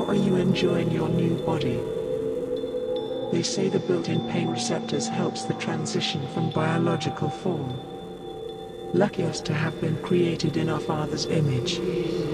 are you enjoying your new body? They say the built-in pain receptors helps the transition from biological form. Lucky us to have been created in our Father's image.